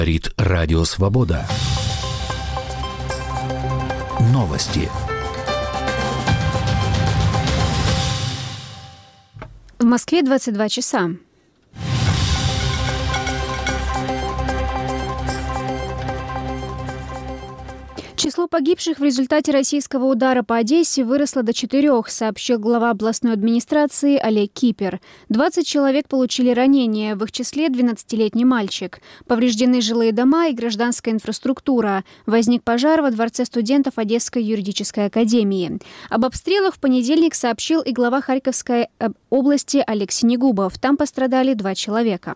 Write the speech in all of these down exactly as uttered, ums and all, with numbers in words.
Говорит Радио Свобода. Новости. В Москве двадцать два часа. Число погибших в результате российского удара по Одессе выросло до четырех, сообщил глава областной администрации Олег Кипер. двадцать человек получили ранения, в их числе двенадцатилетний мальчик. Повреждены жилые дома и гражданская инфраструктура. Возник пожар во дворце студентов Одесской юридической академии. Об обстрелах в понедельник сообщил и глава Харьковской области Олег Синегубов. Там пострадали два человека.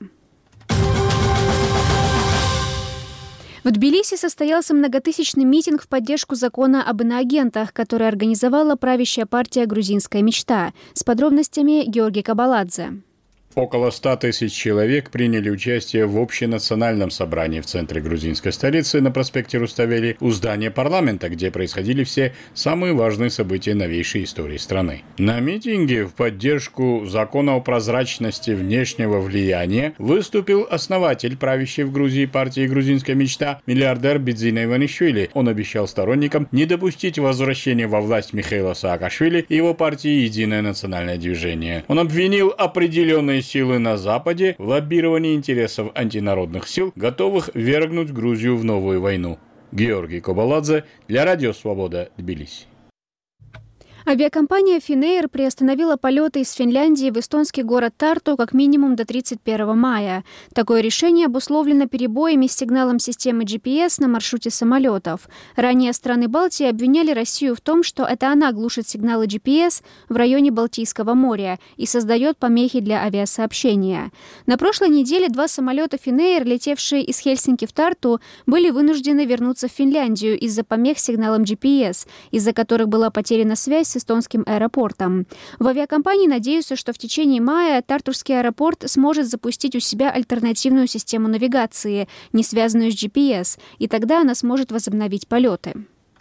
В Тбилиси состоялся многотысячный митинг в поддержку закона об иноагентах, который организовала правящая партия «Грузинская мечта». С подробностями Георгий Кабаладзе. Около ста тысяч человек приняли участие в общенациональном собрании в центре грузинской столицы на проспекте Руставели у здания парламента, где происходили все самые важные события новейшей истории страны. На митинге в поддержку закона о прозрачности внешнего влияния выступил основатель правящей в Грузии партии «Грузинская мечта» миллиардер Бидзина Иванишвили. Он обещал сторонникам не допустить возвращения во власть Михаила Саакашвили и его партии «Единое национальное движение». Он обвинил определенные силы на Западе в лоббировании интересов антинародных сил, готовых ввергнуть Грузию в новую войну. Георгий Кабаладзе для Радио Свобода, Тбилиси. Авиакомпания Finnair приостановила полеты из Финляндии в эстонский город Тарту как минимум до тридцать первого мая. Такое решение обусловлено перебоями с сигналом системы джи пи эс на маршруте самолетов. Ранее страны Балтии обвиняли Россию в том, что это она глушит сигналы джи пи эс в районе Балтийского моря и создает помехи для авиасообщения. На прошлой неделе два самолета Finnair, летевшие из Хельсинки в Тарту, были вынуждены вернуться в Финляндию из-за помех с сигналом джи пи эс, из-за которых была потеряна связь с эстонским аэропортом. В авиакомпании надеются, что в течение мая Тартурский аэропорт сможет запустить у себя альтернативную систему навигации, не связанную с джи пи эс, и тогда она сможет возобновить полеты.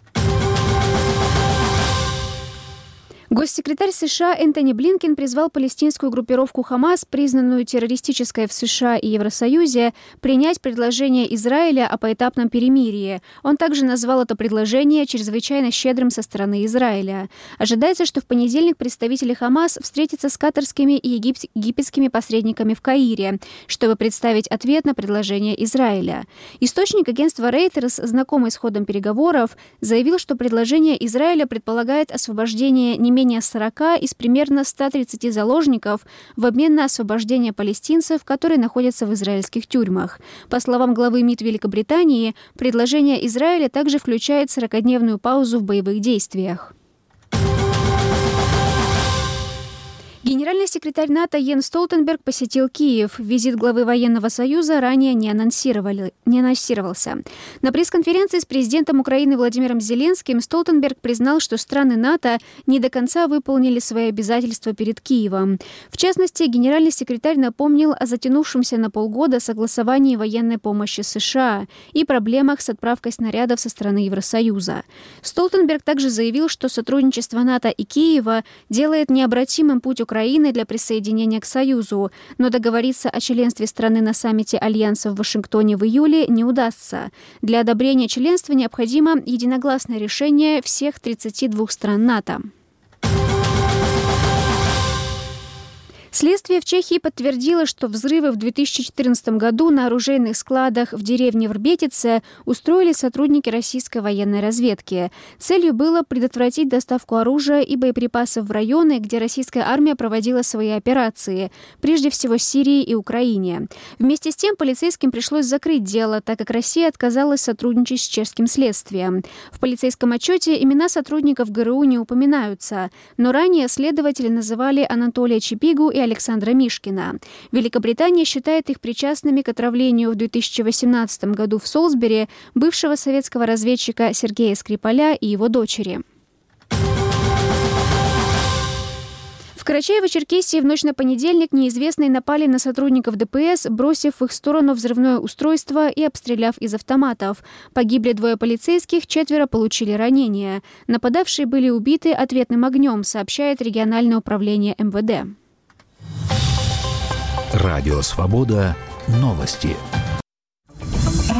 Госсекретарь США Энтони Блинкен призвал палестинскую группировку «Хамас», признанную террористической в США и Евросоюзе, принять предложение Израиля о поэтапном перемирии. Он также назвал это предложение чрезвычайно щедрым со стороны Израиля. Ожидается, что в понедельник представители «Хамас» встретятся с катарскими и египетскими посредниками в Каире, чтобы представить ответ на предложение Израиля. Источник агентства Reuters, знакомый с ходом переговоров, заявил, что предложение Израиля предполагает освобождение не менее сорока из примерно ста тридцати заложников в обмен на освобождение палестинцев, которые находятся в израильских тюрьмах. По словам главы МИД Великобритании, предложение Израиля также включает сорокадневную паузу в боевых действиях. Генеральный секретарь НАТО Йенс Столтенберг посетил Киев. Визит главы Военного союза ранее не, анонсировали, не анонсировался. На пресс-конференции с президентом Украины Владимиром Зеленским Столтенберг признал, что страны НАТО не до конца выполнили свои обязательства перед Киевом. В частности, генеральный секретарь напомнил о затянувшемся на полгода согласовании военной помощи США и проблемах с отправкой снарядов со стороны Евросоюза. Столтенберг также заявил, что сотрудничество НАТО и Киева делает необратимым путь Украины Украины для присоединения к Союзу, но договориться о членстве страны на саммите Альянса в Вашингтоне в июле не удастся. Для одобрения членства необходимо единогласное решение всех тридцати двух стран НАТО. Следствие в Чехии подтвердило, что взрывы в две тысячи четырнадцатом году на оружейных складах в деревне Врбетице устроили сотрудники российской военной разведки. Целью было предотвратить доставку оружия и боеприпасов в районы, где российская армия проводила свои операции, прежде всего в Сирии и Украине. Вместе с тем полицейским пришлось закрыть дело, так как Россия отказалась сотрудничать с чешским следствием. В полицейском отчете имена сотрудников ГРУ не упоминаются, но ранее следователи называли Анатолия Чипигу и Александра Мишкина. Великобритания считает их причастными к отравлению в две тысячи восемнадцатом году в Солсбери бывшего советского разведчика Сергея Скрипаля и его дочери. В Карачаево-Черкесии в ночь на понедельник неизвестные напали на сотрудников ДПС, бросив в их сторону взрывное устройство и обстреляв из автоматов. Погибли двое полицейских, четверо получили ранения. Нападавшие были убиты ответным огнем, сообщает региональное управление эм вэ дэ. Радио «Свобода». Новости.